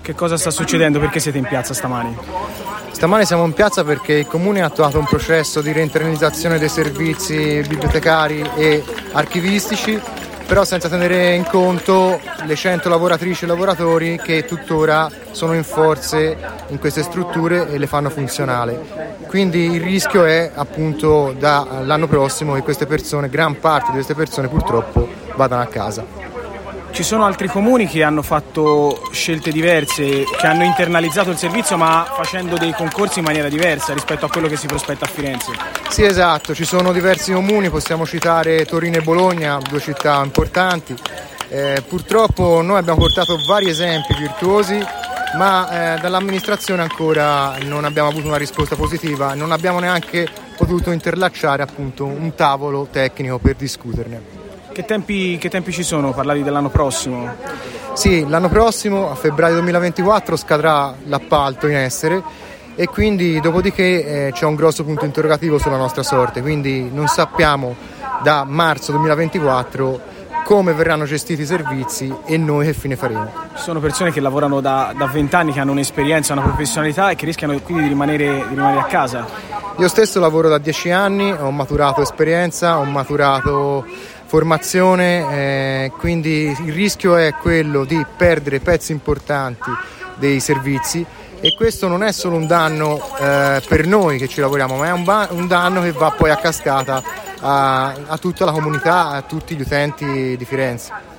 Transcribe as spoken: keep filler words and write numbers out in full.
Che cosa sta succedendo? Perché siete in piazza stamani? Stamani siamo in piazza perché il Comune ha attuato un processo di reinternalizzazione dei servizi bibliotecari e archivistici, però senza tenere in conto le cento lavoratrici e lavoratori che tuttora sono in forze in queste strutture e le fanno funzionali. Quindi il rischio è appunto dall'anno prossimo che queste persone, gran parte di queste persone purtroppo, vadano a casa. Ci sono altri comuni che hanno fatto scelte diverse, che hanno internalizzato il servizio ma facendo dei concorsi in maniera diversa rispetto a quello che si prospetta a Firenze. Sì, esatto, ci sono diversi comuni, possiamo citare Torino e Bologna, due città importanti. Eh, purtroppo noi abbiamo portato vari esempi virtuosi, ma eh, dall'amministrazione ancora non abbiamo avuto una risposta positiva, non abbiamo neanche potuto interlacciare appunto un tavolo tecnico per discuterne. Che tempi, che tempi ci sono? Parlavi dell'anno prossimo? Sì, l'anno prossimo, a febbraio duemilaventiquattro, scadrà l'appalto in essere e quindi dopodiché eh, c'è un grosso punto interrogativo sulla nostra sorte, quindi non sappiamo da marzo duemilaventiquattro come verranno gestiti i servizi e noi che fine faremo. Ci sono persone che lavorano da vent'anni, che hanno un'esperienza, una professionalità e che rischiano quindi di rimanere, di rimanere a casa. Io stesso lavoro da dieci anni, ho maturato esperienza, ho maturato formazione, eh, quindi il rischio è quello di perdere pezzi importanti dei servizi e questo non è solo un danno eh, per noi che ci lavoriamo, ma è un, ba- un danno che va poi a cascata a, a tutta la comunità, a tutti gli utenti di Firenze.